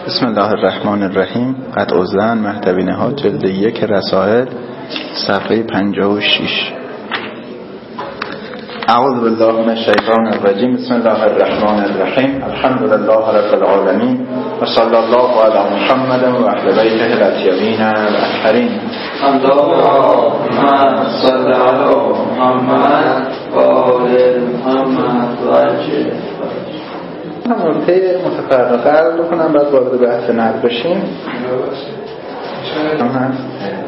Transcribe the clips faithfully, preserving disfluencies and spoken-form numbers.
بسم الله الرحمن الرحیم. قطع الظن مهدوی نهاد جلد یک رسائل صفحه پنجاه و شش. اعوذ بالله من الشیطان الرجیم. بسم الله الرحمن الرحیم. الحمد لله رب العالمین و صلی الله علی محمد و اهل بیته الاطیبین الاطهرین. اللهم صل علی محمد و آل محمد و عجل. من نکته متفرقه عرض بکنم بعد وارد بحث نقد بشیم. هم هست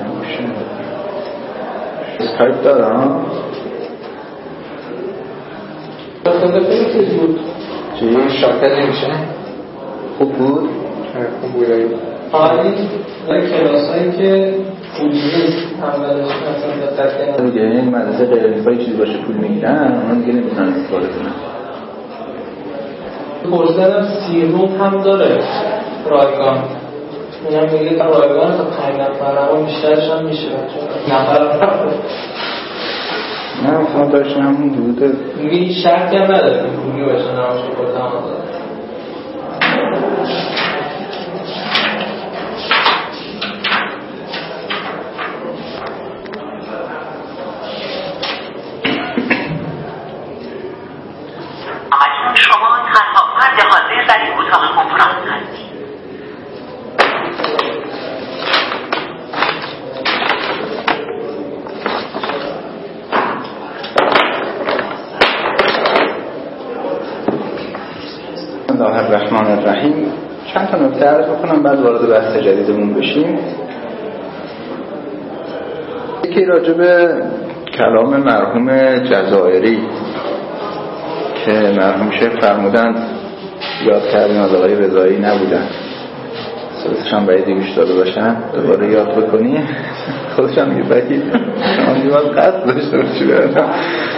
اسکایپ دارم. چی؟ شاکر نمیشه؟ خوب بود؟ خوب بود آنی کلاس هایی که پول نیست اولش مثلا دقیقه دیگه این مدرسه غیر نفایی چیزی باشه پول میگیرن اون دیگه نمیتونن استفاده کنن. پرسیدم سیروم هم داره رایگان، اونم میگه رایگان تا پنج نفر اما بیشترش هم میشه نفر هم نه اصلا داشتیم همون دوده میگه شرط هم نداره که پولی باشه نماشه کرده هم داره. شما تنها فرد حاضر در این اتاق کنفرانس هستید. بسم الله الرحمن الرحیم. چند تا نکته عرض بکنم بعد وارد بحث جدیدمون بشیم. یکی راجع به کلام مرحوم جزائری که مرحوم شیخ فرمودند یاد کردیم از آقای رضایی نبودن، صورتش هم باید گوش داده باشن دوباره یاد بکنی. خودش هم میگه باید شما دیوال قصد داشته باشی برم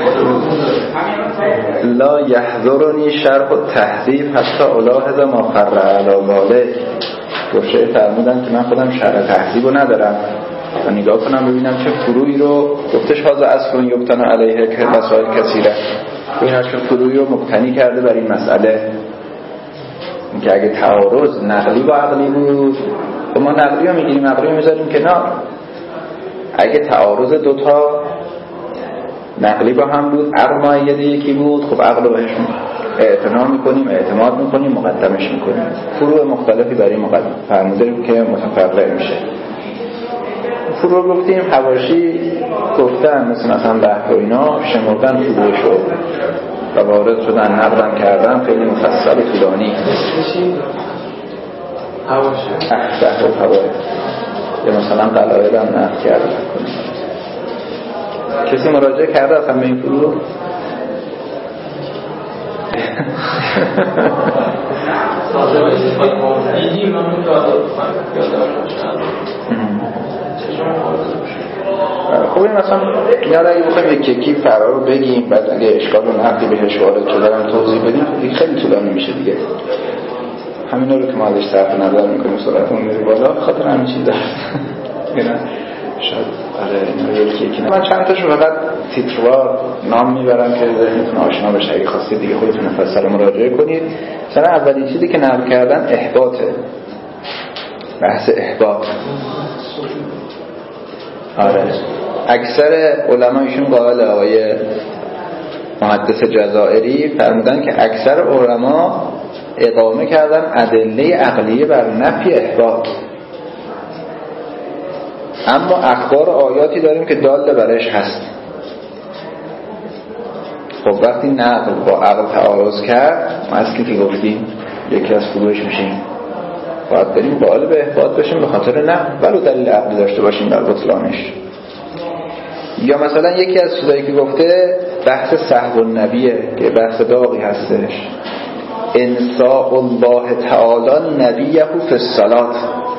لا یحضرنی شرح و تحذیب حتی الاحظ ما خر علی باله. گفته فرمودن که من خودم شرح تحذیب رو ندارم و نگاه کنم ببینم چه فروعی رو گفتش حاضر اصل یبتن علیه که مسائل کثیره، این چه فروعی رو مبتنی کرده بر این مسئله. اینکه اگه تعارض نقلی با عقلی بود خب ما نقلی رو میگیریم عقلی رو میذاریم کنار. اگه تعارض دوتا نقلی با هم بود عقل معید یکی بود خب عقل رو بهشون اعتنا میکنیم اعتماد میکنیم مقدمش میکنیم. فروع مختلفی برای مقدم فرموده که متفرع میشه. فروع گفتیم حواشی گفتن مثل مثلا بحث و اینا شمردن فروعشو و وارد شدن نقدم کردن خیلی مفصل و طولانی. حواشی بحث و حواشی یا مثلا قلائل هم نقد کردن. کسی مراجعه کرده اصلا به این فروع؟ خب این مثلا یاره اگه بخوایم یک یکی فرار رو بگیم بعد اگه اشکال و نقدی بهش وارد شده هم توضیح بدیم خیلی طولانی میشه دیگه. همین رو که ما ازش صرف نظر میکنیم سرعتمون میره بالا خاطر همین چیز هست. شاید آره اینا یکی یکی نه. من چند تاشو فقط تیتروار نام میبرم که ذهنتون آشنا بشه. اگه خواستید دیگه خودتون مفصل مراجعه کنید. مثلا اولین چیزی که نقل کردن احباطه، بحث احباط. آره اکثر علمایشون قائل آقای محدث جزائری فرمودن که اکثر علما اقامه کردن ادله عقلیه بر نفی احباط، اما اخبار و آیاتی داریم که دال برش هست. خب وقتی نقل با عقل تعارض کرد ما از که گفتیم یکی از فروعش میشیم باید بریم قائل به احباط بشیم به خاطر نقل ولو دلیل عقلی داشته باشیم در بطلانش. یا مثلا یکی از چیزایی که گفته بحث سهو النبیه که بحث داغی هستش. انساء الله تعالی نبیه فی الصلاة.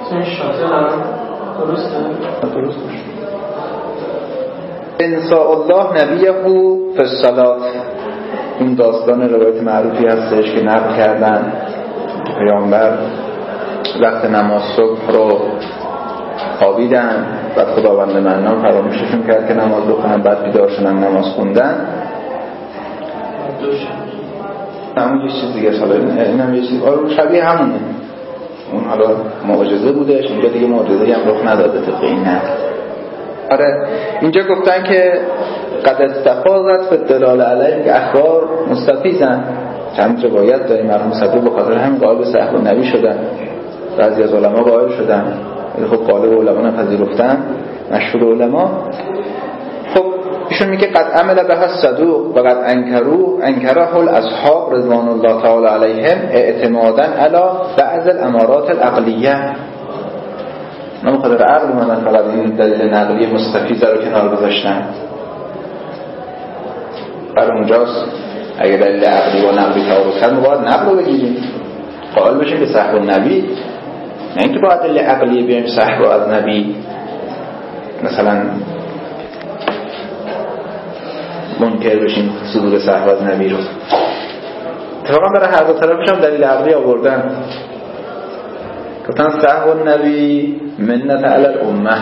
انساء الله نبیه فی الصلاة. این داستان روایت معروفی هستش که نقل کردن که پیامبر وقت نماز صبح رو خوابیدن بعد خداوند منان فراموششون کرد که نماز بخونن بعد بیدار شدن نماز خوندن. همون یه چیز دیگه ساله اینم یه چیز آره شبیه همونه اون حالا معجزه بودش، اینجا دیگه معجزه‌ای هم رخ نداده طبق این نقل. آره اینجا گفتن که قد استفاضت فی الدلال علیه که اخبار مستفیضن. چند روایت داریم مرحوم صدوق به خاطر همین قائل به صحب النبی شدن، بعضی از علما قائل شدن، خب قائل علما نپذیرفتن، مشهور علما. خب ایشون میگه قد عمل به صدوق و قد انکروا انکره الاصحاب رضوان الله تعالی علیهم اعتمادا علی بعض الامارات العقلیه. نه بخاطر عقل اومدن فقط این دلیل نقلی مستفیض رو کنار گذاشتن. بر اونجاست اگه دلیل عقلی و نقلی تعارض کرد ما باید نقل رو بگیریم، قائل بشیم به صحب النبی، نه اینکه باید دلیل عقلی بیایم صحب از نبی مثلا منکر بشیم صدور صحب از نبی رو. اتفاقا برای هر دو طرفش هم دلیل عقلی آوردن، گفتن صحب النبی منت علی الامه،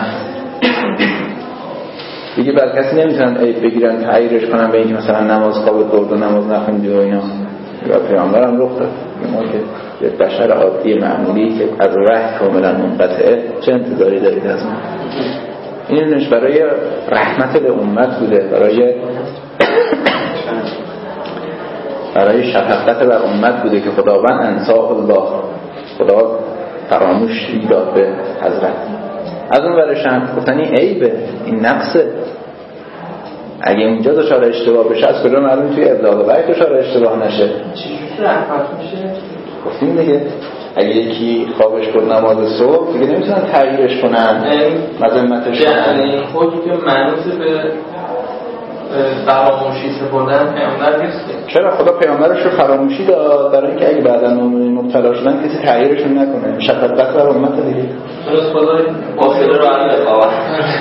دیگه بر کسی نمیتونن عیب بگیرن تعییرش کنن به اینکه مثلا نماز خوابت برد و نماز نخوندی و اینا. یا پیامبر هم رخ داد ما که یه بشر عادی معمولی که از راه کاملا منقطعه چه انتظاری دارید از من؟ اینش برای رحمت به امت بوده، برای برای شفقت بر امت بوده که خداوند انصاف الله، خدا فراموش داد به حضرت. از اون ورشن گفتن این عیبه، این نقصه. اگه اونجا دچار اشتباه بشه از کجا معلوم توی ابلاغ وحی دچار اشتباه نشه؟ چجوری رحمت میشه؟ گفتیم دیگه اگه یکی خوابش برد نماز صبح دیگه نمیتونن تغییرش کنن، مذمتش کنن. یعنی خودی که منوط به فراموشی سپردن پیامبر نیست. چرا خدا پیامبرش رو فراموشی داد برای اینکه اگه بعدا مؤمنین مبتلا شدن کسی تغییرشون نکنه، شفقت بر امت دیگه. درست خدا واصله رو علی بخواه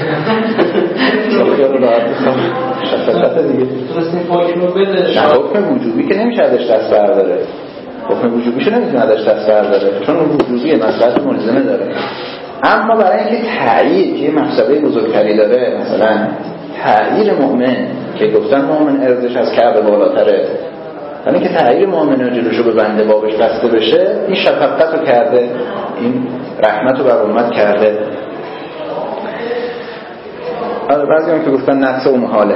خیال راحت بخواه شفقت دیگه. درست این حکم رو بده. نه حکم وجوبی که نمیشه ازش دست برداره، حکم وجوبیشو نمیتونه ازش دست برداره چون اون وجوبیه، مصلحت ملزمه داره. اما برای اینکه تعیید یه مفسده بزرگتری داره، مثلا تعییر مؤمن که گفتن مؤمن ارزش از کعبه بالاتره، یعنی که تعییر مؤمن جلوشو به بنده بابش بسته بشه، این شفقت رو کرده، این رحمت رو بر امت کرده. بعضی هم که گفتن نقص و محاله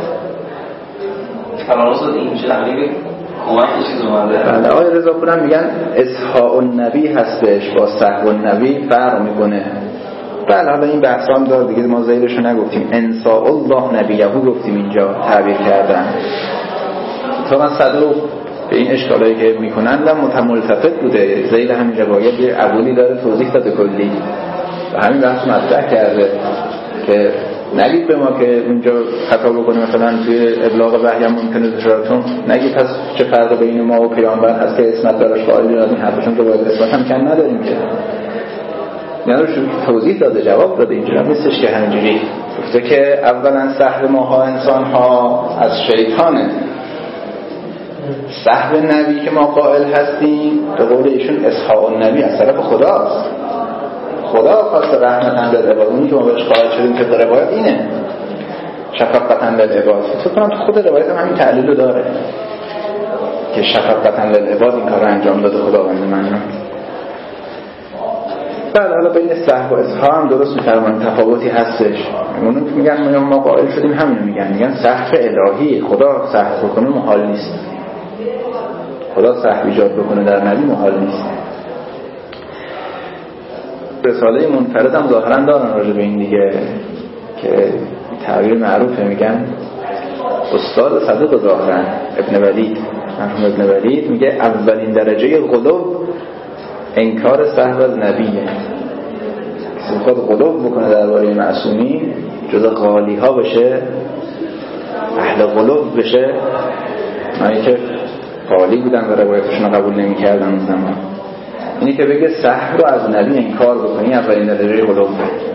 فراموشت این چه تقریبی کمک چیز اومده. بله آقای رضا پور هم میگن اصحاء النبی هستش با صحب النبی فرق میکنه. بله حالا این بحث هم دار دیگه، ما زیلشو نگفتیم، انصاء الله نبیهو گفتیم اینجا تعبیر کردن. تا من صدوق به این اشکالایی که میکنن هم متملتفت بوده، زیل همین روایت یه عبولی داره توضیح داده کلی و همین بحث مطرح کرده که نگید به ما که اونجا خطا بکنه مثلا توی ابلاغ وحی هم ممکنه دشارتون نگید پس چه فرق بین ما و پیامبر هست که اسمت دارش قائلی از این حرفشون که باید اسمت هم کن نداریم که. یعنی رو توضیح داده، جواب داده، اینجور هم نیستش که همینجوری گفته که اولا سحب ماها انسان ها از شیطانه، سحب نبی که ما قائل هستیم به قول ایشون اصحاء النبی از طرف خداست. خدا خواست رحمتاً للعباد، اونی که ما بهش قائل شدیم که در روایت اینه شفقتاً للعباد. فکر کنم تو خود روایت هم همین تعلیل رو داره که شفقتاً للعباد این کار رو انجام داده خداوند من. بله حالا بین صحب و اصحاء هم درست می‌فرمایید تفاوتی هستش. اونو که میگن ما قائل شدیم همینو میگن، میگن صحب الهی، خدا صحب بکنه محال نیست، خدا صحب ایجاد بکنه در نبی محال نیست. رساله منفرد هم ظاهرا دارن راجع به این دیگه که تعبیر معروفه، میگن استاد صدوق ظاهرا ابن ولید، مرحوم ابن ولید میگه اولین درجه غلو انکار صحب از نبیه. کسی بخواد غلو بکنه درباره معصومین جز غالی ها بشه، اهل غلو بشه، معنی که غالی بودن و روایتشون قبول نمی کردن اون زمان، اینی که بگه صحب رو از نبی انکار بکنی اولین درجه غلو.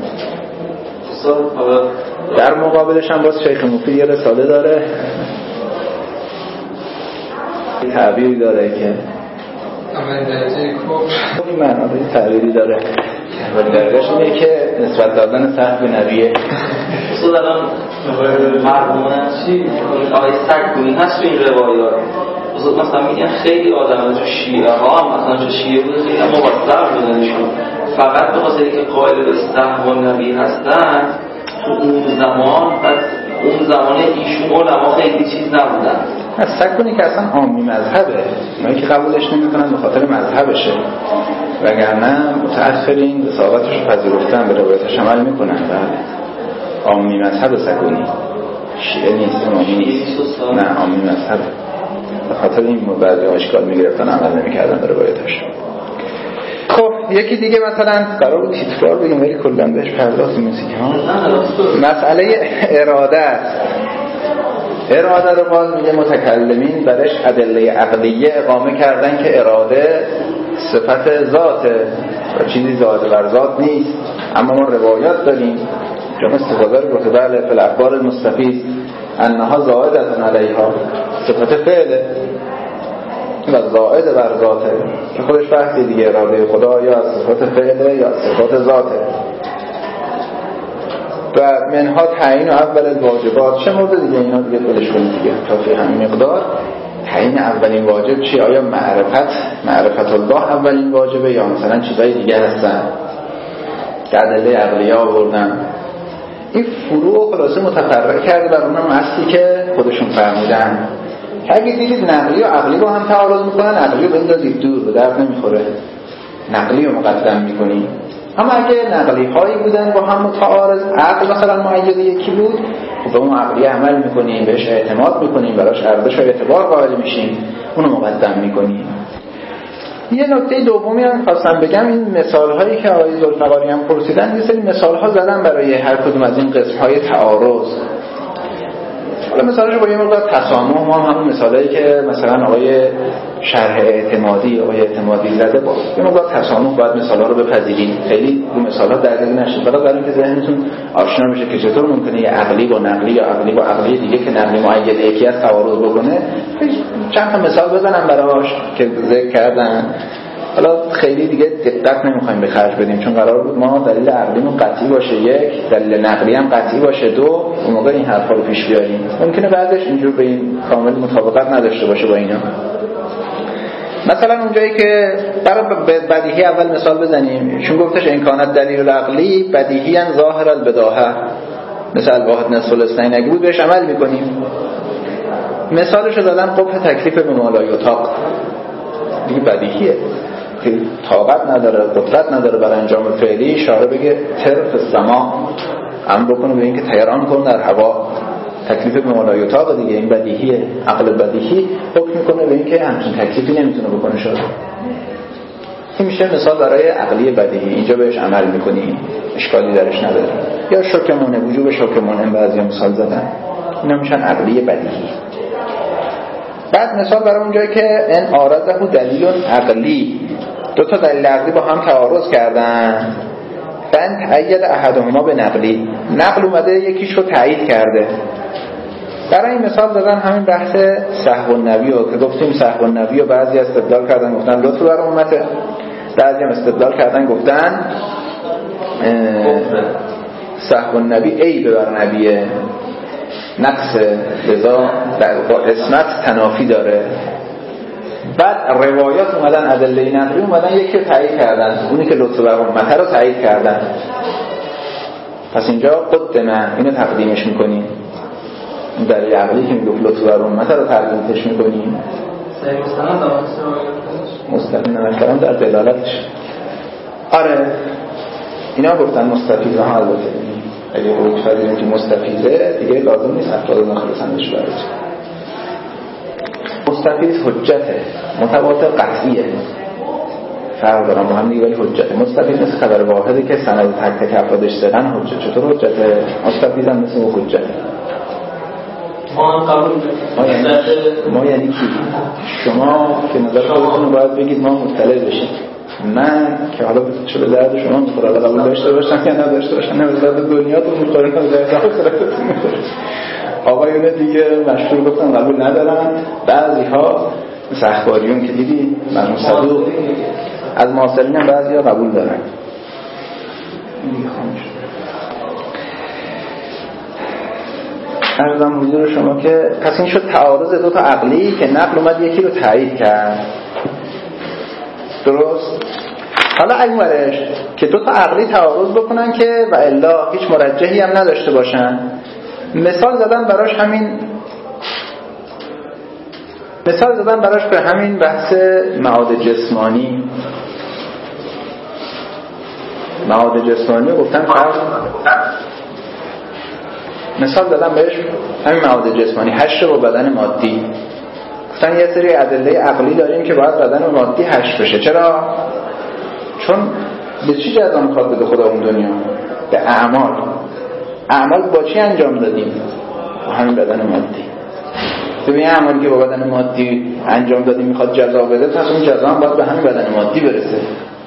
در مقابلش هم باز شیخ مفید یه رساله داره تعبیری داره که اولین درجه کفر این معنی تعبیری داره اولین درجهش اینه که نسبت دادن صحب نبیه. اصلا الان مرمونه چی آقای سگ کنی هست تو این روایات مثلا میگن خیلی آدم جو شیعه ها هم مثلا جو شیعه بوده خیلی هم مبصر بودنشون فقط به خاطر که قائل به صحو النبی هستن تو اون زمان بعد اون زمان ایشون علما خیلی چیز نبودن. از سکونی که اصلا عامی مذهبه، اونایی که قبولش نمی‌کنن به خاطر مذهبشه، وگرنه متأخرین رسالتش رو پذیرفتن، به روایتش عمل میکنن. بله عامی مذهب سکونی، شیعه نیست، عامی نیست، نه عامی مذهب. به خاطر این بعضی اشکال میگرفتن، عمل نمیکردن به روایتش. خب یکی دیگه مثلا قرار بود تیتروار بگیم ولی کلا بهش پرداختیم موسیقی ها. مسئله اراده است. اراده رو باز میگه متکلمین برش ادله عقلیه اقامه کردن که اراده صفت ذاته و چیزی زاده بر ذات نیست، اما ما روایات داریم جمع استفاده رو گفته بله فی الاخبار المستفیض انها زائدة علیها، صفت فعله و زائد بر ذاته که خودش بحثی دیگه، اراده خدا یا صفت فعله یا صفت ذاته. و منها تعیین اول الواجبات، چه مورد دیگه اینا دیگه خودش کنید دیگه تا فی همین مقدار. تعیین اولین واجب چی؟ آیا معرفت معرفت الله اولین واجبه یا مثلا چیزای دیگه هستن که ادله عقلیه آوردن؟ این فروع خلاصه متفرع کرده بر اونم اصلی که خودشون فرمودن. اگه دیدید نقلی و عقلی با هم تعارض میکنن، عقلی رو بندازید دور، به درد نمیخوره، نقلی رو مقدم میکنید. اما اگه نقلی هایی بودن با هم متعارض، عقل مثلا معید یکی بود، خب به اون عقلی عمل میکنیم، بهش اعتماد میکنیم، براش ارزش و اعتبار قائل میشیم، اونو مقدم میکنیم. یه نکته دومی هم خواستم بگم، این مثال هایی که آقای ذوالفقاری هم پرسیدن، یه سری مثال ها زدن برای هر کدوم از این قسم های تعارض. حالا مثالش با یه مقدار تسامح، ما هم همون مثالایی که مثلا آقای شرح اعتمادی آقای اعتمادی زده، با یه مقدار تسامح باید مثالا رو بپذیرید، خیلی رو مثالا درگیر نشید، فقط برای اینکه ذهنتون آشنا بشه که چطور ممکنه یه عقلی با نقلی یا عقلی با عقلی دیگه که نقلی معید یکی از تعارض بکنه. چند تا مثال بزنم براش که ذکر کردن. حالا خیلی دیگه دقت نمیخوایم به خرج بدیم، چون قرار بود ما دلیل عقلیمون قطعی باشه یک، دلیل نقلی هم قطعی باشه دو، اون موقع این حرفا رو پیش بیاریم. ممکنه بعدش اینجور به این کامل مطابقت نداشته باشه با اینا. مثلا اونجایی که برای بدیهی اول مثال بزنیم، چون گفتش امکانات دلیل العقلی بدیهیاً ظاهر البداهه، مثل واحد نصف الاثنین اگه بود بهش عمل میکنیم. مثالش رو دادن قبح تکلیف به ما لا یطاق، دیگه بدیهیه که طاقت نداره، قدرت نداره برای انجام فعلی، اشاره بگه طرف السما، امر بکنه به اینکه طیران کن در هوا، تکلیف به ما لا یطاق دیگه، این بدیهیه. عقل بدیهی حکم میکنه به اینکه همچین تکلیفی نمیتونه بکنه شده. این میشه مثال برای عقلی بدیهی، اینجا بهش عمل میکنی، اشکالی درش نداره. یا شک منع، وجوب شک منع بعضی مثال زدن، اینا میشن عقلی بدیهی. بعد مثال برای اونجایی که ان آرزه دلیل عقلی، دو تا دلیل عقلی با هم تعارض کردن، فان تأید احدهما به نقلی، نقل اومده یکیش رو تایید کرده. برای این مثال دادن همین بحث صحو النبی رو که گفتیم صحو النبی رو بعضی استدلال کردن گفتن لطف بر امته، بعضی هم استدلال کردن گفتن صحو النبی عیب بر نبیه، نقص لذا با اسمت تنافی داره. بعد روایات اومدن ادله نقلی اومدن یکی رو تایید کردن، اونی که لطف بر امته رو تایید کردن. پس اینجا قدمه اینو تقدیمش میکنیم، این دلیل عقلی که میگفت لطف بر امته رو تقدیمش میکنیم. مستقیم نمکرم در دلالتش. آره اینا گفتن مستفیضه ها، البته اگه خروج فردیم که مستفیضه دیگه لازم نیست افراد نخلصندش برد. مستفیض حجته، متواتر قطعیه، فرق دارم با هم دیگه، ولی حجته. مستفیض مثل خبر واحده که سند تک تک افرادش زدن حجت. چطور حجته؟ مستفیض هم مثل او حجته. ما قبول ما یعنی ما یعنی کی؟ شما که نظر خودتون رو باید بگید ما مطلع بشیم. من که حالا چه به درد شما میخوره، قبول داشته باشم یا نداشته باشم، نه به درد دنیاتون میخوره، نه به درد آخرتتون میخوره. آقایون دیگه مشهور گفتن قبول ندارن. بعضی ها مثل اخباریون که دیدی مرحوم صدوق، از معاصرین هم بعضی ها قبول دارن. عرضم حضور شما که پس این شد تعارض دو تا عقلی که نقل اومد یکی رو تایید کرد. درست؟ حالا اگرش که دو تا عقلی تعارض بکنن که و الا هیچ مرجحی هم نداشته باشن، مثال زدن براش همین مثال زدن براش به همین بحث معاد جسمانی. معاد جسمانی گفتن فرض مثال زدن بهش همین معاد جسمانی حشر با بدن مادی. گفتن یه سری ادله عقلی داریم که باید بدن مادی حشر بشه. چرا؟ چون به چی جزا میخواد بده خدا اون دنیا؟ به اعمال. اعمال با چی انجام دادیم؟ با همین بدن مادی. ببین اعمالی که با بدن مادی انجام دادیم میخواد جزا بده، پس اون جزا هم باید به همین بدن مادی برسه.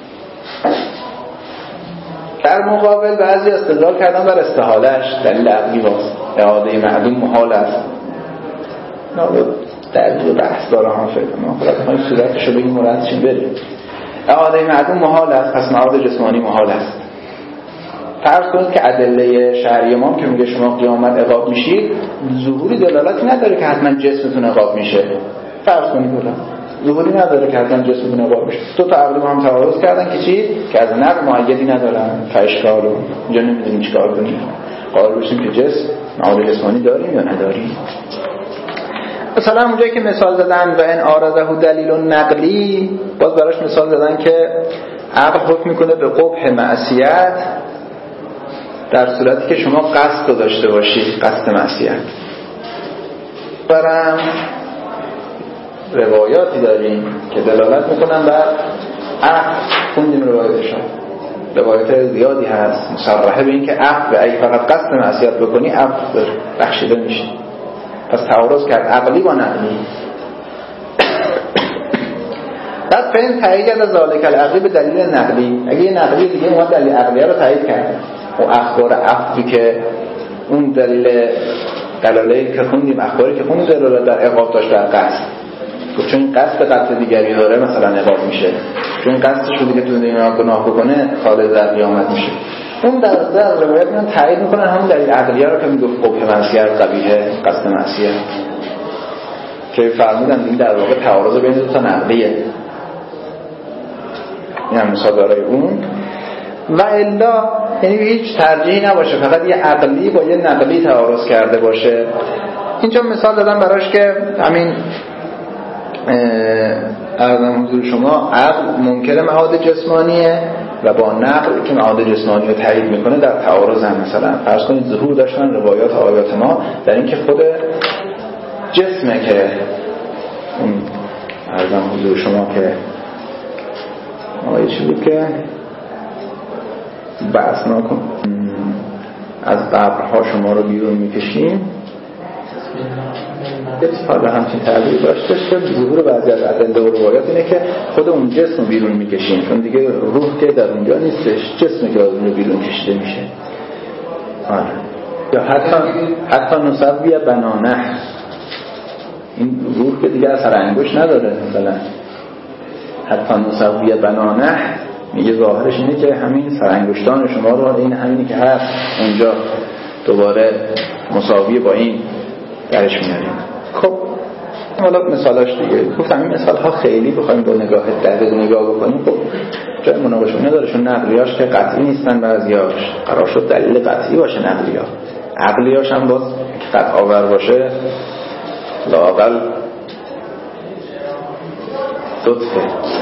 در مقابل بعضی استدلال کردن بر استحالهش، دلیل عقلی باز اعاده معدوم محال است. نه در دیگه بحث داره هم فکر ما خلاص ما این صورتش رو بگیم مراد چیم بریم. اعاده معدوم محال است، پس معاد جسمانی محال است. فرض کنید که ادله شرعی ما که میگه شما قیامت عقاب میشید ظهوری دلالتی نداره که حتما جسمتون عقاب میشه. فرض کنید حالا ظهوری نداره که حتما جسمتون عقاب میشه. دو تا عقلی با هم تعارض کردن که چی؟ که از نقل معیدی ندارن. فاشکالو اینجا نمیدونیم چیکار کنیم. قرار بشیم که جسم معاد جسمانی داریم یا نداریم. مثلا اونجایی که مثال زدن و ان آرزه دلیل نقلی، باز براش مثال زدن که عقل حکم میکنه به قبح معصیت در صورتی که شما قصد رو داشته باشید، قصد معصیت. برام روایاتی داریم که دلالت میکنن بر عقل. خوندیم روایاتشون، روایات زیادی هست مصرحه به این که عقل اگه فقط قصد معصیت بکنی عقل بخشیده میشه. پس تعارض کرد عقلی با نقلی. بعد فهم تایید کرد ذالک العقلی به دلیل نقلی. اگه یه نقلی دیگه اومد دلیل عقلیه رو تایید کرد و اخبار عقلی که اون دلیل دلاله که خوندیم، اخباری که خوندیم دلاله در عقاب داشت در قصد، گفت چون این قصد قتل دیگری داره مثلا عقاب میشه، چون این قصدش رو دیگه تو دنیا گناه بکنه خالد در قیامت میشه. اون در از روایت میان تایید میکنن همون دلیل عقلیه رو که میگفت قبح معصیت قبیحه قصد معصیت، که فرمودن این در واقع تعارض بین دو تا نقلیه. این هم مثال برای اون. و الا یعنی هیچ ترجیحی نباشه، فقط یه عقلی با یه نقلی تعارض کرده باشه. اینجا مثال دادم براش که همین ارزم حضور شما عقل منکر معاد جسمانیه و با نقل که معاد جسمانی رو تایید میکنه در تعارض هم. مثلا فرض کنید ظهور داشتن روایات آیات ما در این که خود جسمه که اون ارزم حضور شما که آیه چی بود که بحث نکن از قبرها شما رو بیرون میکشیم، حالا همچین تعبیر داشته شد. ظهور بعضی از ادله و روایات اینه که خود اون جسم رو بیرون میکشیم، چون دیگه روح که در اونجا نیستش، جسمی که از اون بیرون کشیده میشه. آره. یا حتی حتی نصبیه بنانه، این روح که دیگه اثر انگشت نداره. مثلا حتی نصبیه بنانه میگه ظاهرش اینه که همین سرانگشتان شما رو این همینی که هست اونجا دوباره مساویه با این درش میاریم. خب حالا مثالاش دیگه گفتم این مثال ها خیلی بخوایم با نگاه دقیق نگاه بکنیم خب جای مناقشه نداره، چون نقلیاش که قطعی نیستن، بعضیاش قرار شد دلیل قطعی باشه نقلیا، عقلیاش هم باز قطع آور باشه لااقل لطفه.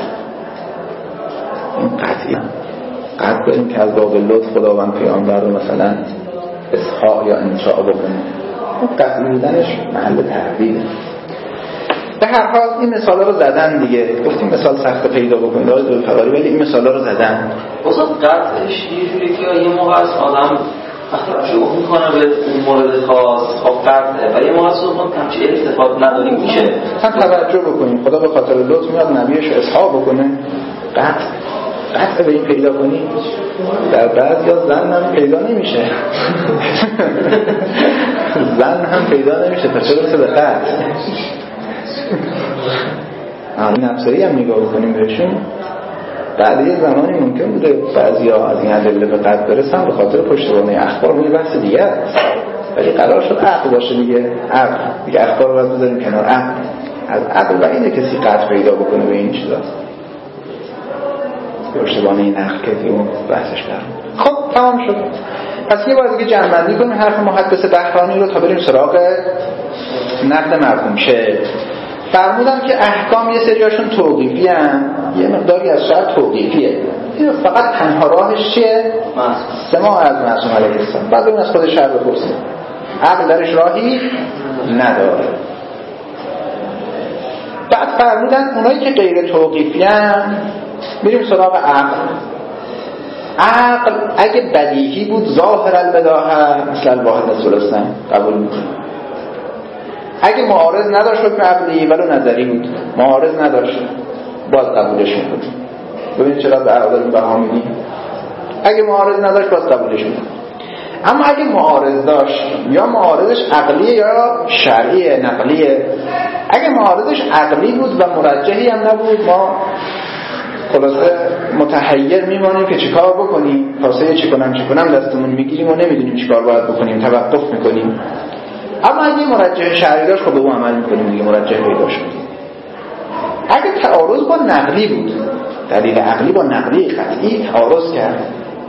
این قطعی قطع بریم که از باب لطف خداوند پیامبر رو مثلا اصحاء یا انشاء بکنه، قطعی بودنش محل تحویله. به هر حال این مثالا رو زدن دیگه، گفتیم مثال سخت پیدا بکنید آقای ذوالفقاری، ولی این مثالا رو زدن. اصلا قطعش یه جوری که یه موقع از آدم وقتی شروع میکنه به مورد خاص خب قطعه و یه موقع صحب کنم که ارتفاط نداریم میشه. هم توجه بکنیم خدا به خاطر لطف میاد نبیش اصحاء بکنه، قطع قطع به این پیدا کنی. در بعض یا زن هم پیدا نمیشه زن هم پیدا نمیشه، پس چرا سه به قطع آن نفسایی هم نگاه بکنیم بهشون. بعد یه زمانی ممکن بوده بعضی ها از این ادله به قطع برسن به خاطر پشتوانه اخبار. اون بحث دیگه است، ولی قرار شد عقل باشه دیگه. عقل دیگه اخبار رو باید بذاریم کنار. عقل از عقل و اینه کسی قطع پیدا بکنه به این چیزا پشتوانه این نقل که اون بحثش برم. خب تمام شد. پس یه بار دیگه جمع‌بندی کنیم حرف محدث بهرانی رو تا بریم سراغ نقد مرحوم شه. فرمودم که احکام یه سریاشون توقیفی هن، یه مقداری از شرط توقیفیه، فقط تنها راهش چیه؟ سماع از معصوم علیه السلام. بعد اون از خود شرط بپرسیم. عقل درش راهی نداره. بعد فرمودن اونایی که غیر توقیفی هن میریم سراغ عقل. عقل اگه بدیهی بود ظاهر البداهه مثل الواحد الثلثین قبول میکنه. اگه معارض نداشت حکم عقلی ولو نظری بود، معارض نداشت باز قبولش میکنیم. ببینید چرا به عقل بها میدیم. اگه معارض نداشت باز قبولش میکنیم. اما اگه معارض داشت یا معارضش عقلیه یا شرعیه نقلیه، اگه معارضش عقلی بود و مرجحی هم نبود ما خلاصه متحیر میمانیم که چیکار بکنیم. واسه چی کنم چی کنم دستمون میگیریم و نمیدونیم چیکار باید بکنیم، توقف میکنیم. اما اگه مرجح شرعی داشت خب به اون عمل میکنیم دیگه، مرجح پیدا شد. اگه تعارض با نقلی بود، دلیل عقلی با نقلی قطعی تعارض کرد،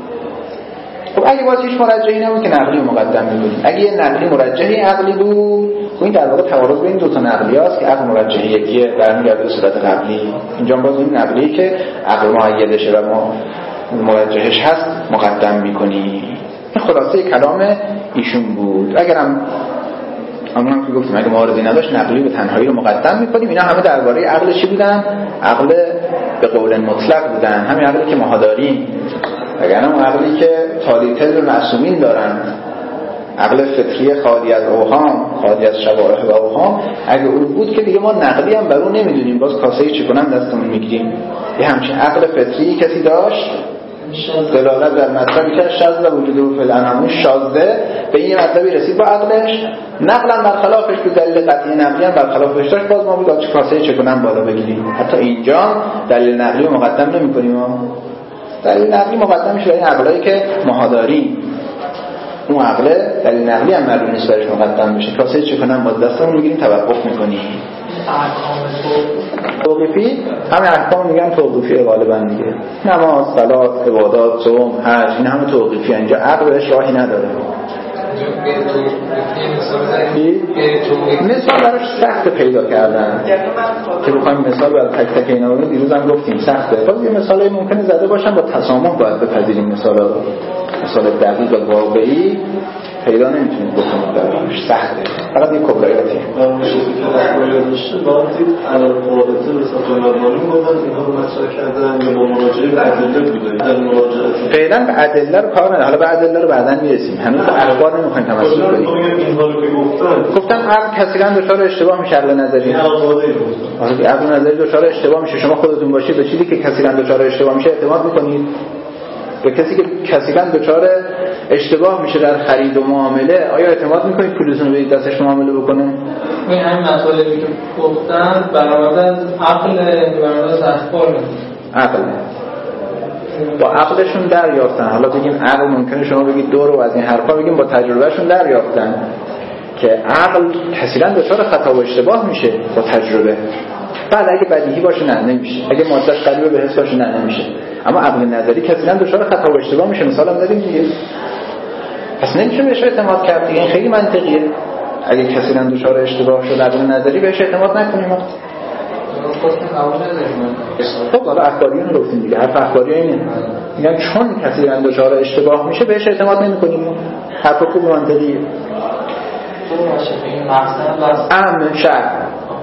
خب اگه باز هیچ مرجحی نبود که نقلی رو مقدم می‌کنیم. اگه یه نقلی مرجحی عقلی بود، خب این در واقع تعارض بین دو تا نقلی هست که عقل مرجحی یکیه برمیگرده به صورت قبلی. اینجا باز این نقلی که عقل مؤیدشه و ما مرجحش هست مقدم می‌کنیم. این خلاصه کلام ایشون بود. اگرم همون که گفتیم اگه معارضی نداشت نقلی به تنهایی رو مقدم می‌کنیم. اینا همه درباره عقل چی بودن؟ عقل به قول مطلق بودن، همین عقلی که ما داریم. اگر اون عقلی که تالیتل و معصومین دارن، عقل فطری خالی از اوهام، خالی از شباهه و اوهام، اگه اون بود که دیگه ما نقلی هم بر اون نمیدونیم، باز کاسه چی کنم دستمون میگیریم. یه همچین عقل فطری کسی داشت دلالت در مطلبی که شاذ وجود و فلانمون شاذه به این مطلبی رسید با عقلش، نقلا برخلافش به دلیل قطعی نقلی هم برخلافش داشت، باز ما بود چه کاسه چه کنم بالا بگیریم. حتی اینجا دلیل نقلی رو مقدم نمی‌کنیم. ما دلیل نقلی مقدم میشه برای عقلایی که ما داریم. اون عقله دلیل نقلی هم معلوم نیست برایش مقدم بشه، کاسه چه کنم باز دستمون میگیریم توقف می‌کنیم. توقیفی همه احکام میگن توقیفی غالبا دیگه، نماز، صلات، عبادات، صوم، حج، این همه توقیفی. اینجا عقل بهش راهی نداره. مثال براش سخت پیدا کردن که بخوایم مثال برای تک تک اینا رو دیروز هم گفتیم سخته. باز یه مثالایی ممکنه زده باشن با تسامح باید بپذیریم. مثالا مثال دقیق و واقعی پیدا نمیتونید بکنید، براش سخته. فقط یه کبرایاتی باید علال قرابطه به سطح مدمانی بودن اینها رو مطرح کردن یا با مراجعه به ادله بوده در مراجعه فعلا به ادله رو کار نداره. حالا به ادله رو بعداً میرسیم. هنوز اخبار نمیخوایم تمسک کنیم. اینها رو که گفتن گفتم عقل کثیراً دچار اشتباه میشه. عقل نظری آره عقل نظری دچار اشتباه میشه. شما خودتون باشید به چیزی که کثیراً دچار اشتباه میشه اعتماد میکنید؟ به کسی که کثیراً دچار اشتباه میشه در خرید و معامله آیا اعتماد میکنید پولتون رو بدید دستش معامله بکنه؟ این همین مطالبی که گفتن برآمده از عقل برآمده از اخبار عقل با عقلشون دریافتن. حالا بگیم عقل ممکنه شما بگید دور و از این حرفا بگیم با تجربهشون دریافتن که عقل کثیراً دچار خطا و اشتباه میشه با تجربه. بعد اگه بدیهی باشه نه نمیشه، اگه مادهش قریبه به حس باشه نه نمیشه. اما عقل نظری کثیراً دچار خطا و اشتباه میشه. مثلا دادیم دیگه. پس نمیشه بهش اعتماد کرد دیگه. این خیلی منطقیه. اگه کثیراً دچار اشتباه شد عقل نظری بهش اعتماد نکنیم. خب حالا اخباریون رو گفتیم دیگه. حرف اخباری اینه میگن چون کثیراً دچار اشتباه میشه بهش اعتماد نمیکنیم. حرف خوب منطقیه. امن شرع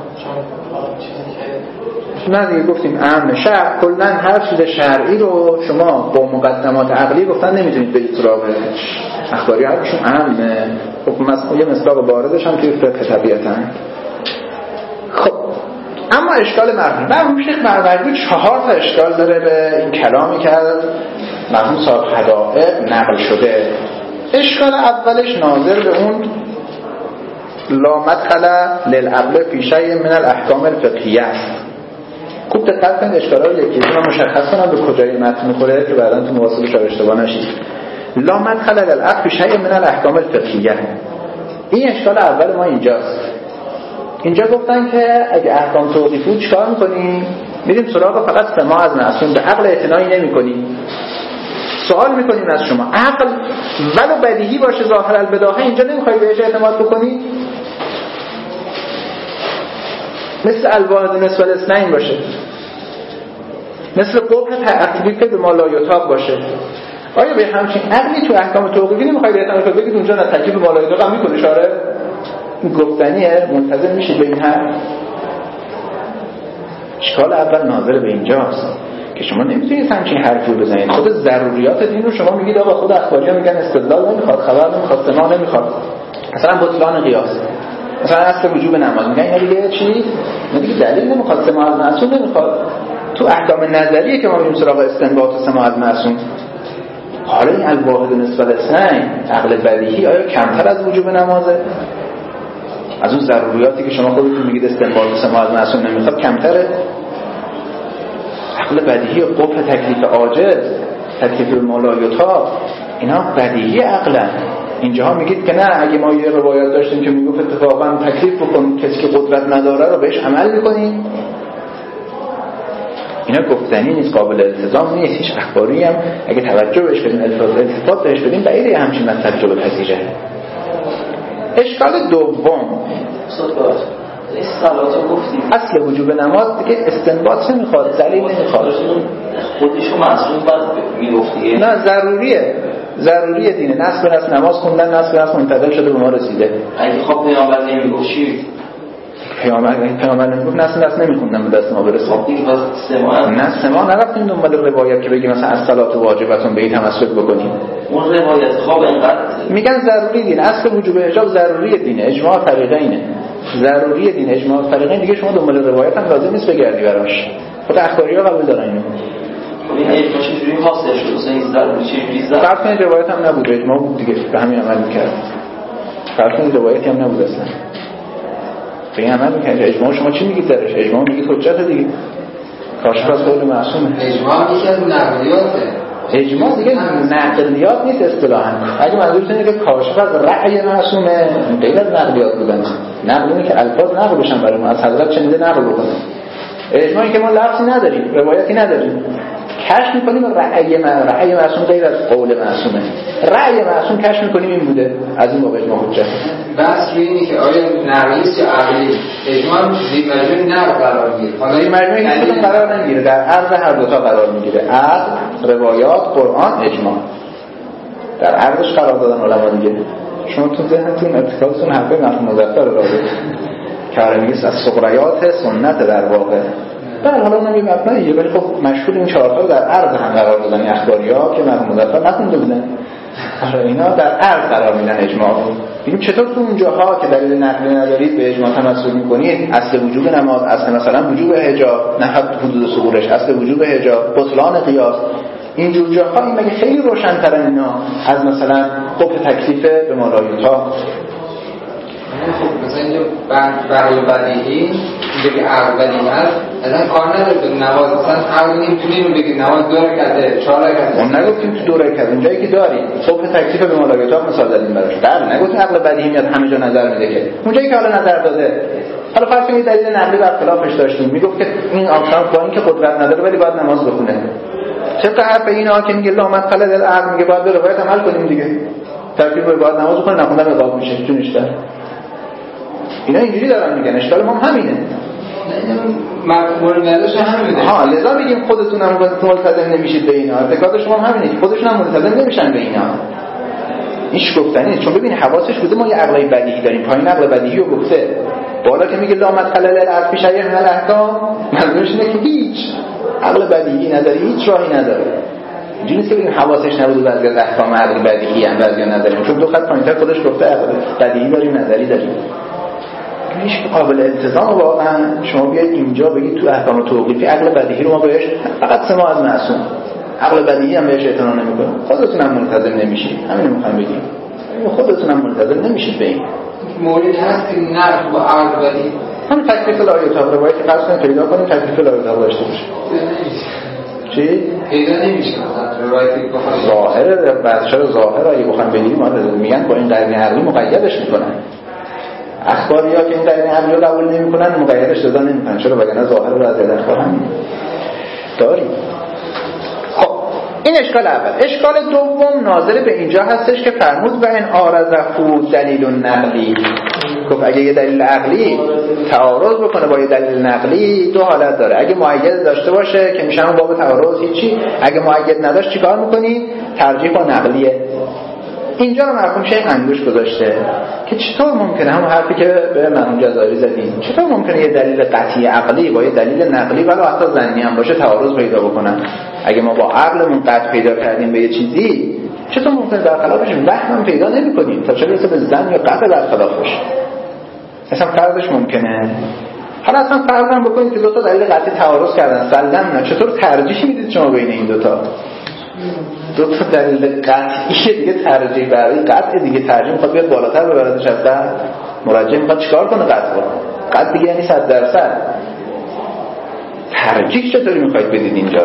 نه دیگه گفتیم امن شرع کلاً هر چیز شرعی رو شما با مقدمات عقلی گفتن نمیتونید برید سراغش. اخباری حرفشون امنه. خب مثلا یه مصداق باردش هم توی فقه طبیعتاً. خب اما اشکال مرحوم مرحوم شیخ مروردی چهار تا اشکال داره به این کلامی که مرحوم صاحب حدائق نقل شده. اشکال اولش ناظر به اون لا مدخل للعقل فی شیء من الاحکام الفقهیه است. خوب دقت کنید اشکالا رو یکی یکی مشخص کنم به کجای متن میخوره که بعداً تو مواصلش اشتباه نشید. لا مدخل للعقل فی شیء من الاحکام الفقهیه. این اشکال اول ما اینجاست. اینجا گفتن که اگه احکام توقیفی بود چیکار می‌کنیم؟ میریم سراغ فقط سماع از معصوم، به عقل اعتنایی نمی‌کنیم. سوال می‌کنیم از شما عقل ولو بدیهی باشه ظاهر البداهه اینجا نمی‌خوای بهش اعتماد بکنی؟ مثل الواحد نصف الاثنین باشه، مثل قبح تعقیبی که به ما لا یطاق باشه. آیا به همچین عقلی تو احکام توقیفی نمی‌خوای اعتماد کنی؟ بگید اونجا نه تکلیف ما لا یطاق هم می‌کنه شاره؟ گفتنیه، منتظر میشید به این حرف. اشکال اول ناظر به اینجاست که شما نمیتونید همچین حرفی رو بزنید. خود ضروریات دین رو شما میگید آقا خود اخباری‌ها میگن استدلال نمیخواد، خبر نمیخواد، سماع نمیخواد. مثلا بطلان قیاس، مثلا اصل وجوب نماز میگن اینا دیگه چی؟ اینا دیگه دلیل نمیخواد، سماع از معصوم نمیخواد. تو احکام نظریه که ما میریم سراغ استنباط و سماع از معصوم. حالا این الواحد نسبت اثنین عقل بدیهی آیا کمتر از وجوب نمازه؟ از اون ضروریاتی که شما خودتون میگید استنباط سماع از معصوم نمیخواد کمتره؟ عقل بدیهی قفل تکلیف عاجز، تکلیف مالایوتا، اینا بدیهی عقلن. اینجاها میگید که نه اگه ما یه روایت داشتیم که میگفت اتفاقا تکلیف بکنیم کسی که قدرت نداره رو بهش عمل میکنیم. اینا گفتنی نیست، قابل التزام نیست. هیچ اخباری هم اگه توجه بهش بدیم، التفات بهش بدیم، بعیده همچین مطلب رو بپذیره. اشکال دوم این صلاتو گفتیم اصل وجوب نماز دیگه استنباط نمیخواد، دلیل نمیخواد، خودشو معصوم باید میگفت. نه ضروریه، ضروریه دینه. نصب به نصب نماز خوندن، نصب به نصب منتقل شده به ما رسیده. اگه خب پیامبر نمیگفت چی؟ پیامبر پیامبر نمیگفت نصب نصب نمیخوندن به دست ما برسه. خب دیگه باز سماع نه سماع نرفتیم دنبال روایت که بگیم مثلا از صلات واجبتون به این تمسک بکنیم. اون روایت خواب اینقدر میگن ضروری دین، اصل وجوب حجاب ضروری دینه، اجماع طریقینه. ضروری دین اجماع طریقین دیگه شما دنبال روایت هم لازم نیست بگردی براش. خود اخباری‌ها قبول دارن اینو. این اجماع چجوری حاصل شد؟ مثلا این ضروری چجوری زد؟ فرض کنید روایت هم نبود، اجماع بود دیگه، به همین عمل می‌کرد. فرض کنید روایتی هم نبود اصلا. به این عمل می‌کرد. اجماع شما چی میگید درش؟ اجماع میگید حجت دیگه. کاشف از قول معصومه. اجماع میشه از نقلیاته. اجماع دیگه نقلیات نیست اصطلاحاً. اگه منظورتون اینه که کاشف از رأی معصومه، غیر از نقلیات بودن. نقل اینه که الفاظ نقل بشن برای ما، از حضرت چنده نقل بکنه. اجماعی که ما لفظی نداریم، روایتی نداریم. کشف می‌کنیم رأی رأی معصوم غیر از قول معصومه. رأی معصوم کشف می‌کنیم این بوده. از این باب اجماع حجت. بس روی اینه که آیا نقلی است یا عقلی. اجماع زیر مجموع نقل قرار میگیره. حالا این مجموعه هیچ قرار نمیگیره، در عرض هر دو تا قرار میگیره. عقل، روایات، قرآن، اجماع. در عرضش قرار دادن علما دیگه. شما تو ذهنتون اتکالتون حرفه مفهوم مذکر رو دارید. که میگه از صغریات سنت در واقع. بله حالا اونم یه مبناییه، ولی خب مشهور این چهار تا در عرض هم قرار دادن. اخباری‌ها که مفهوم مذکر نخونده بودن. اینا در عرض قرار میدن اجماع. ببین چطور تو اون جاها که دلیل نقلی ندارید به اجماع تمسک می‌کنید، اصل وجوب نماز، اصل مثلا وجوب حجاب، نه حدود ثبورش، اصل وجوب حجاب، بطلان قیاس، این جور جاها این مگه خیلی روشن‌ترن اینا از مثلا قفل تکلیف به مالایوتا. خب مثلا اینجا برای بدیهی اینجا که عقل بدیهی هست اصلا کار نداره به نماز، مثلا عقل نمیتونی رو بگید نماز دو رکعته چهار رکعته. اون نگفتیم تو دو رکعت اونجایی که داریم قفل تکلیف به مالایوتا مثال زدیم براش. بله نگفتیم عقل بدیهی میاد همه جا نظر میده که اونجایی که حالا نظر داده. حالا فرض کنید دلیل نقلی بر خلافش داشتیم، میگفت که این آقا با اینکه قدرت نداره ولی باید نماز بخونه. طبق حرف اینا که میگه لا مدخل للعقل، میگه باید به روایت عمل کنیم دیگه. ترتیب باید نماز بخونه، نخوندن عقاب میشه جونش در. اینا اینجوری دارن میگن، اشکال ما هم همینه. مفهوم نداشته همینه. ها لذا میگیم خودتون هم ملتزم نمیشید به اینا. اعتقاد شما هم همینه، خودشون هم ملتزم نمیشن به اینا. هیچ گفتنی نیست، چون ببین حواسش بوده ما یه عقل بدیهی داریم، پایین عقل بدیهی رو گفته. بالا که میگه لا مدخل للعقل فی شیء من الاحکام، منظورش اینه که هیچ عقل بدیهی نداره، هیچ راهی نداره. اینجوری نیست که بگیم حواسش نبوده بعضی از احکام عقل بدیهی هم بعضی نداریم، چون دو خط پایینتر خودش گفته عقل بدیهی داریم، نظری داریم. هیچ قابل التزام واقعا شما بیاید اینجا بگید تو احکام توقیفی عقل بدیهی رو ما بهش فقط سماع از معصوم، عقل بدیهی هم بهش اعتنا نمی‌کنه. خودتون هم ملتزم نمیشید، همین رو می‌خوام بگیم. خودتون هم ملتزم نمیشید به این مورد هست که نه با عقل بدیهی همین تکلیف لایوتا روایت فرض کنید پیدا کنید تکلیف لایوتا داشته باشه. چی؟ پیدا نمیشه مثلا روایتی بخوام ظاهر بچه‌ها ظاهر اگه بخوام بگیم ما میگن با این قرینه عقلی مقیدش میکنن. اخباریا که این دلیل عقلی رو قبول نمی‌کنن مغیرش داده نمی‌کنن. چرا؟ بگن از ظاهر وضعیت اخبار همین داریم. خب این اشکال اول. اشکال دوم ناظر به اینجا هستش که فرمود و این عارضه دلیل نقلی. گفت اگه یه دلیل عقلی تعارض بکنه با یه دلیل نقلی دو حالت داره. اگه مؤید داشته باشه که میشه همون باب تعارض هیچی، اگه مؤید نداشت چیکار می‌کنی؟ ترجیح با نقلیه. اینجا رو مرحوم شیخ انگوش گذاشته که چطور ممکنه، همون حرفی که به مرحوم جزائری زدیم، چطور ممکنه یه دلیل قطعی عقلی با یه دلیل نقلی ولو حتی ظنی هم باشه تعارض پیدا بکنن؟ اگه ما با عقلمون قطع پیدا کردیم به یه چیزی، چطور ممکنه برخلافش وهم هم پیدا نمی‌کنیم تا چه برسه به ظن یا قطع برخلافش؟ اصلا فرضش ممکنه. حالا اصلا فرض هم بکنید که دو تا دلیل قطعی تعارض کردن، سلام، چطور ترجیح میدید شما بین این دو تا؟ دو تا دلیل قطعی دیگه ترجیح برای قطع دیگه ترجیح میخواد بیاد بالاتر ببردش از قطع. مرجح میخواد چیکار کنه؟ قطع کنه. قطع دیگه یعنی صد درصد. ترجیح چطوری میخواید بدید اینجا؟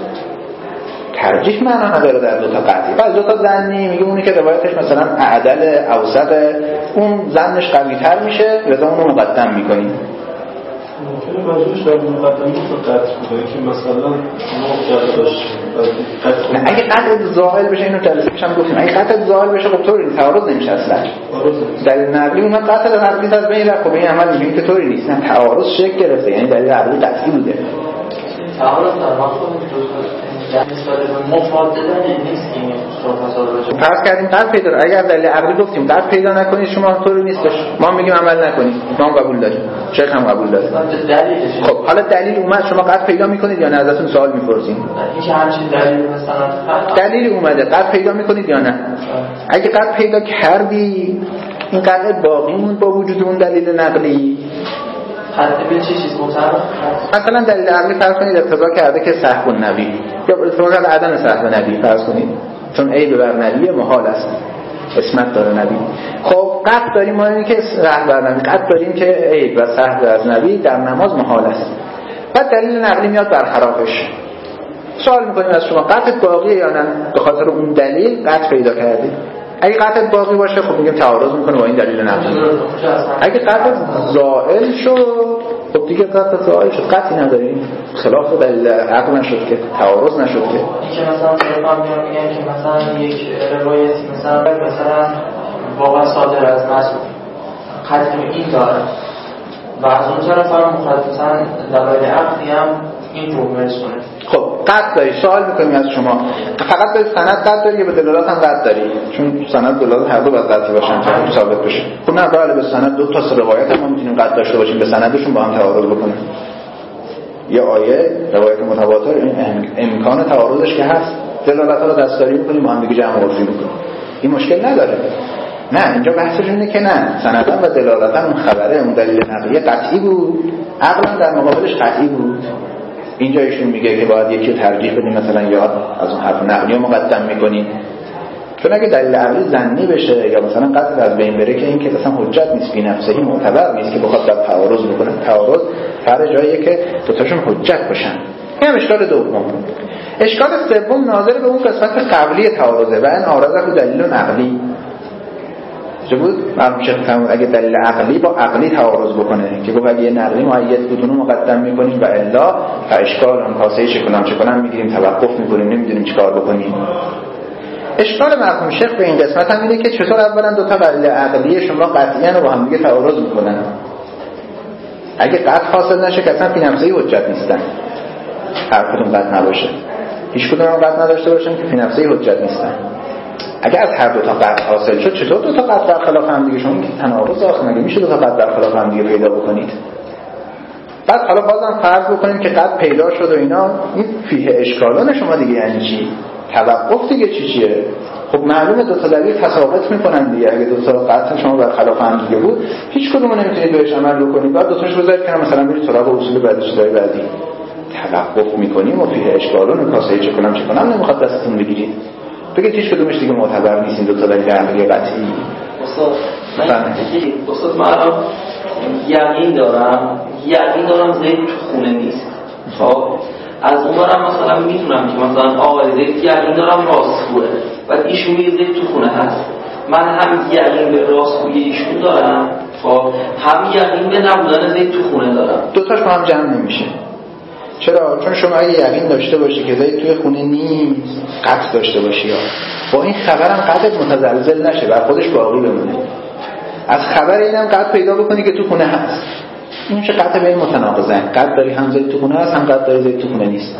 ترجیح معنا نداره در دو تا قطعی. بعد دو تا ظنی میگه اونی که روایتش مثلا اعدل اوسط اون ظنش قوی تر میشه لذا اون رو مقدم میکنیم. ممکنه منظورش در مقدمه تو قطع بوده که مثلا ما داشت اگه قطع زائل بشه، اینو جلسه پیشم گفتیم، اگه قطع زائل بشه خب طوری نیست، تعارض نمیشه اصلا. دلیل نقلی اومد قطع نقلی از بین رفت، خب این عمل میگه که طوری نیست، نه تعارض شکل گرفته، یعنی دلیل عقلی قطعی بوده. تعارض در واقع نسبت به مفاد دادن نیست این صحبت. فرض کردیم قطع پیدا، اگر دلیل عقلی گفتیم قطع پیدا نکنید شما طوری نیستش، ما میگیم عمل نکنید، ما هم قبول داریم، شیخ هم قبول داره. خب حالا دلیل اومد شما قطع پیدا میکنید یا نه؟ ازتون سوال میپرسیم. این که همچین دلیل مثلا دلیل اومده قطع پیدا میکنید یا نه؟ اگه قطع پیدا کردی این قطع باقی موند با وجود اون دلیل نقلی. حتی به چه چیز مطابق؟ مثلا دلیل عقلی فرض کنید اقتضا کرده که سهو النبی یا اقتضا کرده عدم سهو نبی فرض کنید، چون عیب بر نبی محال است، اسمت داره نبی. خب قطع داریم ما اینی که سهو بر نبی، قطع داریم که عیب و سهو از نبی در نماز محال است. بعد دلیل نقلی میاد برخلافش. سوال میکنیم از شما قطع باقیه یا نه؟ به خاطر اون دلیل قطع پیدا کردید. اگه قطع باقی باشه خب میگیم تعارض میکنه با این دلیل نقلی. اگه قطع زائل شد خب دیگه قطع زائل شد، قطعی نداریم، خلاف دلیل عقل نشد که، تعارض نشد که. این که مثلا فرقان میان میگن که مثلا یک روایتی مثلا مثلا واقعا صادر از مسعود قطع این داره و از اون طرف هم مخصوصا دلایل عقلی هم این رو مرسونه. خب قطع داری، سوال میکنیم از شما فقط به سند قطع داری یا به دلالت هم قطع داری؟ چون سند دلالت هر دو باید قطعی باشن تا ثابت بشه. خب نه بله به سند دو تا روایت هم, هم میتونیم قطع داشته باشیم، به سندشون با هم تعارض بکنه. یه آیه روایت متواتر امکان تعارضش که هست، دلالت ها رو دستکاری میکنیم با هم دیگه جمع آوری میکنیم، این مشکل نداره. نه اینجا بحثش اینه که نه سندن و دلالتن اون خبره اون دلیل نقلی قطعی بود، عقلا در مقابلش قطعی بود. اینجا ایشون میگه که باید یکی رو ترجیح بدیم مثلا یا از اون حرف نقلی رو مقدم میکنیم، چون اگه دلیل عقلی ظنی بشه یا مثلا قطع از بین بره که این که اصلا حجت نیست، بی نفسه معتبر نیست که بخواد در تعارض بکنه. تعارض فرق جاییه که دوتاشون حجت باشن. این هم اشکال دوم. اشکال سوم ناظر به اون قسمت قبلی تعارضه و این عارضه دلیل نقلی چه بود؟ معلوم شد اگه دلیل عقلی با عقلی تعارض بکنه که گفت اگه یه نقلی مؤید بود اونو مقدم میکنیم و الا فاشکال اون کاسه چه کنم چه کنم میگیریم توقف میکنیم نمیدونیم چیکار بکنیم. اشکال مرحوم شیخ به این قسمت هم اینه که چطور اولا دو تا دلیل عقلی شما قطعیاً رو با هم دیگه تعارض میکنن. اگه قطع حاصل نشه که اصلا فی نفسه حجت نیستن، هر کدوم قطع نباشه، هیچ کدوم هم قطع نداشته باشن که فی نفسه حجت نیستن. اگه از هر دو تا قطع حاصل شد چطور دو تا قطع برخلاف هم دیگه؟ شما که تناقض آخه مگه میشه دو تا قطع برخلاف هم دیگه پیدا بکنید؟ بعد حالا بازم فرض بکنیم که قطع پیدا شد و اینا، این فیه اشکالان شما دیگه یعنی چی؟ توقف دیگه چی چیه؟ خب معلومه دو تا دلیل تساقط میکنن دیگه. اگه دو تا قطع شما برخلاف هم دیگه بود هیچ کدوم نمیتونید بهش عمل بکنید، بعد دو تاش بذارید کنار مثلا برید سراغ اصول بعدی چیزای بعدی. توقف میکنیم و فیه اشکالان کاسه چه کنم چه کنم نمیخواد دستتون بگیرید. بگید هیچ کدومش دیگه معتبر نیست این دو تا دلیل عقلی قطعی. استاد من دیگه استاد من یقین دارم یقین دارم زید تو خونه نیست. خب از اونورم مثلا میتونم که مثلا آقای زید یقین دارم راستگوه بعد ایشون میگه زید تو خونه هست، من هم یقین به راستگویی ایشون دارم خب هم یقین به نبودن زید تو خونه دارم، دوتاش با هم جمع نمیشه. چرا؟ چون شما اگه یقین داشته باشی که زید توی خونه نیست، قطع داشته باشی یا با این خبرم قطعت متزلزل نشه بر خودش باقی بمونه. از خبر اینم قطع پیدا بکنی که تو خونه هست، این میشه قطع به این متناقضن. قطع داری هم زید تو خونه هست، هم قطع داری زید تو خونه نیست.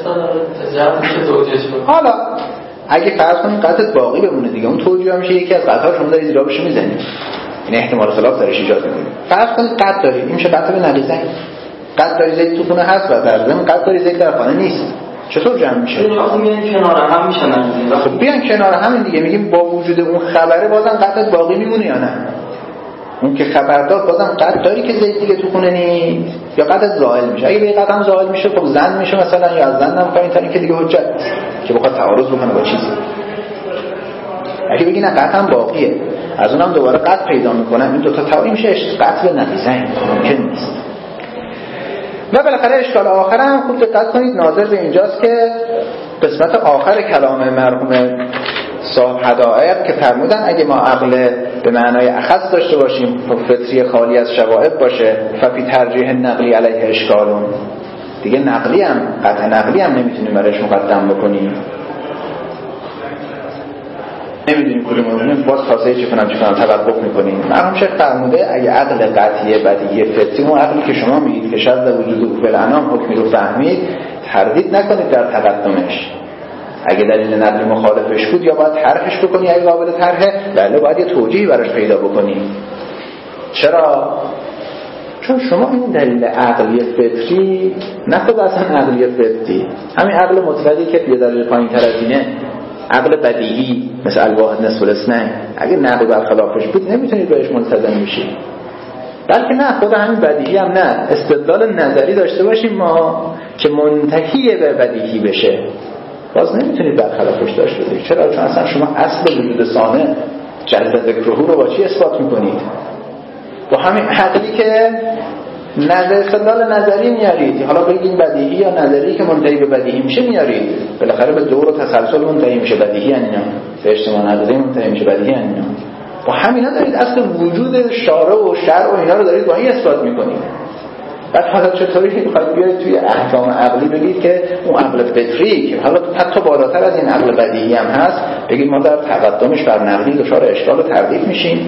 حالا اگه فرض کنیم قطعت باقی بمونه دیگه، اون توجیه میشه یکی از قطعا شما داری زیرا بشه میزنی، این احتمال خلاف درش ایجاد میکنه. فرض کنید قطع داری، این میشه قطع به نقیضن. قطع داری زید تو خونه هست و در ضمن قطع داری زید در خانه نیست. چطور جمع میشه؟ وقتی میان کنار هم میشن. خب بیان کنار هم دیگه، میگیم با وجود اون خبره بازم قطعت باقی میمونه یا نه؟ اون که خبر داد بازم قطع داری که زید دیگه تو خونه نیست یا قطعت زائل میشه؟ اگه به قطعم زائل میشه خب زن میشه مثلا، یا از زن هم پایین ترین که دیگه حجت که بخواد تعارض بکنه با چیزی. اگه بگی نه قطعم باقیه، از اونم دوباره قطع پیدا میکنم، این دوتا تعالی میشه قطع به نقیضین، ممکن نیست. و بالاخره اشکال آخر هم خوب دقت کنید ناظر به اینجاست که قسمت آخر کلام مرحوم صاحب هدایق که فرمودن اگه ما عقل به معنای اخص داشته باشیم فطری خالی از شوائب باشه ففی ترجیح نقلی علیه اشکالون، دیگه نقلی هم قطع نقلی هم نمیتونیم برایش مقدم بکنیم، نمیدونیم کدوم باز خاصه چه کنم چه کنم توقف میکنیم. مرحوم شیخ فرموده اگه عقل قطعی بدیهی فطری، اون عقلی که شما میگید که شاذ وجود فعل انام حکمی رو فهمید، تردید نکنید در تقدمش. اگه دلیل نقلی مخالفش بود یا باید طرحش بکنی، اگه قابل طرحه بله باید یه توجیهی براش پیدا بکنی. چرا؟ چون شما این دلیل عقلی فطری نه خود اصلا عقلی فطری، همین عقل مطلقی که یه دلیل پایین تر از اینه، عقل بدیهی مثل الواحد نصف الاثنین، اگه نقل برخلافش بود نمیتونید بهش ملتزم بشید. بلکه نه خود همین بدیهی هم نه، استدلال نظری داشته باشیم ما که منتهی به بدیهی بشه، باز نمیتونید برخلافش داشته باشید. چرا؟ چون اصلا شما اصل وجود ثانه جلب ذکره رو با چی اثبات میکنید؟ با همین عقلی که نظر استدلال نظری میارید، حالا بگید بدیهی یا نظری که منتهی به بدیهی میشه میارید، بالاخره به دور و تسلسل منتهی میشه بدیهی ان اینا، به اجتماع نظری منتهی میشه بدیهی ان اینا. با همینا دارید اصل وجود شارع و شرع و اینا رو دارید با این اثبات میکنید. بعد حالا چطوری میخواید بیاید توی احکام عقلی بگید که اون عقل فطری که حالا حتی بالاتر از این عقل بدیهی هم هست، بگید ما در تقدمش بر نقلی دچار اشکال و تردید میشیم؟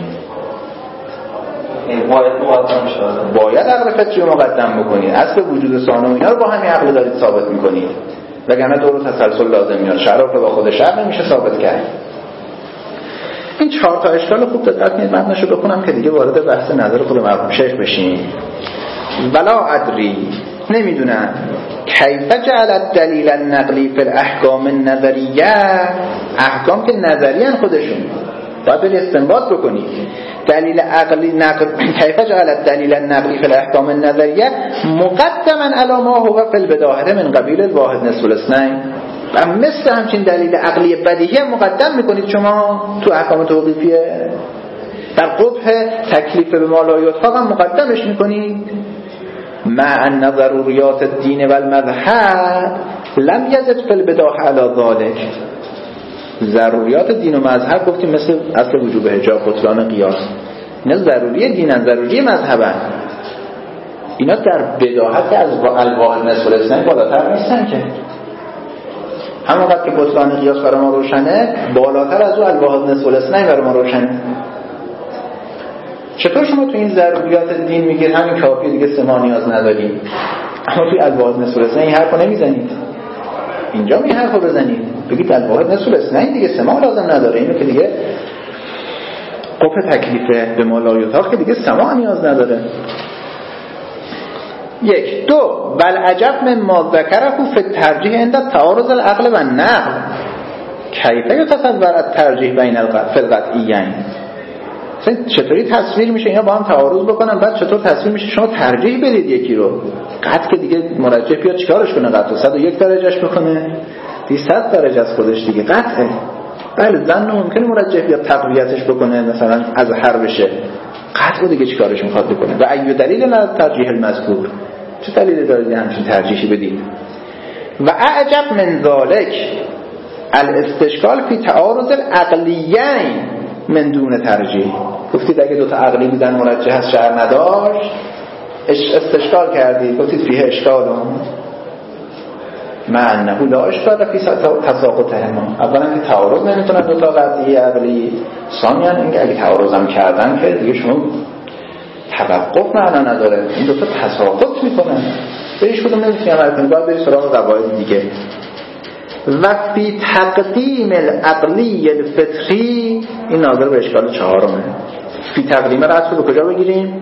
باید مقدم شده، باید عقل فطری رو مقدم بکنید. اصل وجود ثانوی اینا رو با همین عقل دارید ثابت میکنید، وگرنه دور و تسلسل لازم میاد، شرع رو با خود شرع نمیشه ثابت کرد. این چهار تا اشکال خوب دقت کنید، متنشو بخونم که دیگه وارد بحث نظر خود مرحوم شیخ بشیم. ولا ادری، نمیدونم کیف جعل الدلیل النقلی فی الاحکام النظریه، احکام که نظریان خودشون باید بری استنباط بکنید، دلیل عقلی نقل کیف جعل الدلیل النقلی فی الاحکام النظریه مقدما علی ما هو فی البداهه من قبیل الواحد نصف الاثنین، و مثل همچین دلیل عقلی بدیهی مقدم میکنید شما تو احکام توقیفیه، در قبح تکلیف به ما لا یطاق هم مقدمش میکنید. مع ان ضروریات الدین و المذهب لم یزد فی البداهه علی ذلک، ضروریات دین و مذهب گفتیم مثل اصل وجوب حجاب، بطلان قیاس، اینا ضروری دینن، ضروری مذهبن، اینا در بداهت از الواحد نصف الاثنین بالاتر نیستن که. همونقدر که بطلان قیاس برای ما روشنه، بالاتر از اون الواحد نصف الاثنین برای ما روشنه. چطور شما تو این ضروریات دین میگید همین کافیه دیگه، سه ماه نیاز نداریم، اما توی الواحد نصف الاثنین این حرفو نمیزنید؟ اینجا می حرفو بزنید بگید الواحد نصف الاثنین دیگه سه ماه لازم نداره، اینو که دیگه قفل تکلیفه به ما لا یطاق که دیگه سه ماه نیاز نداره. یک دو بل عجب من ما ذکره فی الترجیح عند تعارض العقل و النقل کیف یتصور الترجیح بین القطعیین، چطوری تصویر میشه اینا با هم تعارض بکنن، بعد چطور تصویر میشه شما ترجیح بدید یکی رو؟ قطع که دیگه مرجح بیاد چیکارش کنه؟ قطع صد و یک درجهش بکنه صد درجه از خودش دیگه قطعه. بله ظن ممکنه مرجح بیاد تقویتش بکنه مثلا از هر بشه، قطع دیگه چیکارش میخواد بکنه؟ و ای دلیل نه ترجیح المذکور، چه دلیلی دارید همچین ترجیحی بدید؟ و اعجب من ذلک الاستشکال فی تعارض العقلیین من دون ترجیح، گفتید اگه دوتا عقلی بودن مرجح از شرع نداشت استشکال کردید، گفتید فیه اشکالون معنه لا اشکال فی تساقطهما. اولا که تعارض نمیتونن دوتا قطعی عقلی، ثانیا اینکه اگه تعارض هم کردن که دیگه شما توقف معنا نداره، این دوتا تساقط میکنن، به هیچ کدوم نمیتونی عمل کنی، باید بری سراغ قواعد دیگه. و فی تقدیم العقلی الفطری، این ناظر به اشکال چهارمه. فی تقدیم را اصلا به کجا بگیریم؟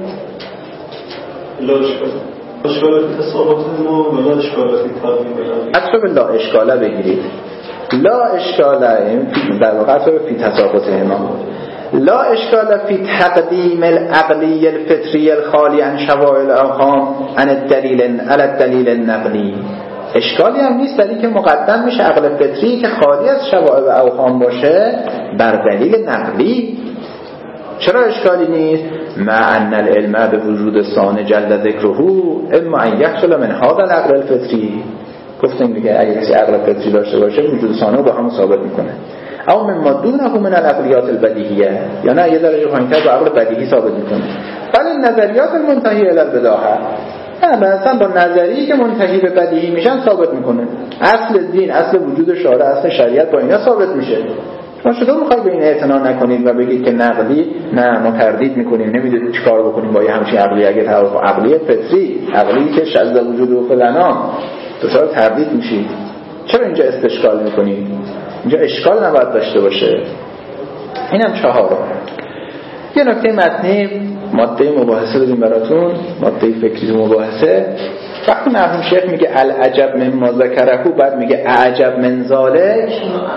لا اشکال اشکال فی تساقطهما و لا اشکال فی تقدیم اصلا به لا اشکاله بگیرید. لا اشکاله در واقع اصلا فی تساقطهما لا اشکال فی تقدیم العقلی الفطری الخالی عن شواهد الاوهام عن الدلیل علی الدلیل النقلی. اشکالی هم نیست در این که مقدم میشه عقل فطری که خالی از شواهد و اوهام باشه بر دلیل نقلی. چرا اشکالی نیست؟ مع ان العلم به وجود ثانه جل ذکره اما ان یحصل من هذا العقل الفطری. گفتیم دیگه اگه کسی عقل فطری داشته باشه وجود ثانه با هم ثابت میکنه. او مما دونه من العقلیات البدیهیه، یا نه یه درجه پایین‌تر با عقل بدیهی ثابت میکنه. بل نظریات المنتهی الی البداهه، نه مثلا با نظریه‌ای که منتهی به بدیهی میشن ثابت میکنه. اصل دین، اصل وجود شارع، اصل شریعت با اینا ثابت میشه. شما چطور میخواید به این اعتنا نکنید و بگید که نقلی؟ نه، ما تردید میکنیم، نمیدونیم چیکار بکنیم با یه همچین عقلی. اگه تعارف عقلی فطری، عقلی که شذ وجود و فلنا، دچار تردید میشید. چرا اینجا استشکال میکنید؟ اینجا اشکال نباید داشته باشه. اینم چهارم. یه نکته متنی ماده مباحثه بدیم براتون، ماده فکری مباحثه. وقتی مرحوم شیخ میگه العجب مما ذکره، بعد میگه اعجب من ذالک.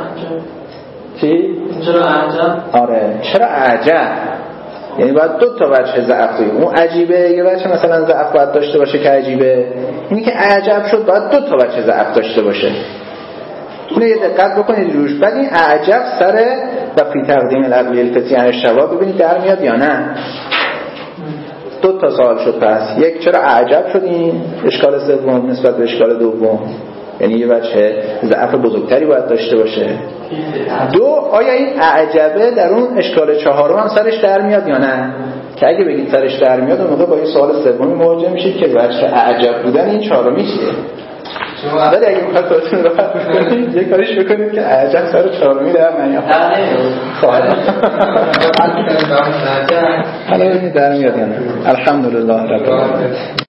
چی؟ چرا اعجب؟ آره، چرا اعجب؟ یعنی باید دو تا وجه ضعف داره. اون عجیبه یه وجه مثلا ضعف باید داشته باشه که عجیبه، اینی که اعجب شد باید دو تا وجه ضعف داشته باشه. اینو یه دقت بکنید روش. بعد این اعجب سر و فی تقدیم العقلی الفطری عن الشواهد ببینید در میاد یا نه. دو تا سوال شد پس. یک، چرا اعجب شدیم؟ اشکال سوم نسبت به اشکال دوم، یعنی یه وجه ضعف بزرگتری باید داشته باشه. دو، آیا این اعجبه در اون اشکال چهارم هم سرش در میاد یا نه؟ که اگه بگید سرش در میاد اون موقع با این سوال سومی مواجه میشید که وجه اعجب بودن این چهارمی چیه؟ ولی اگه میخواد خودتون راحت بکنید یه کاریش بکنید که اعجب سر چهارمی در نیاد. خواهد حالا ببینید در میاد یا نه. الحمدلله رب العالمین.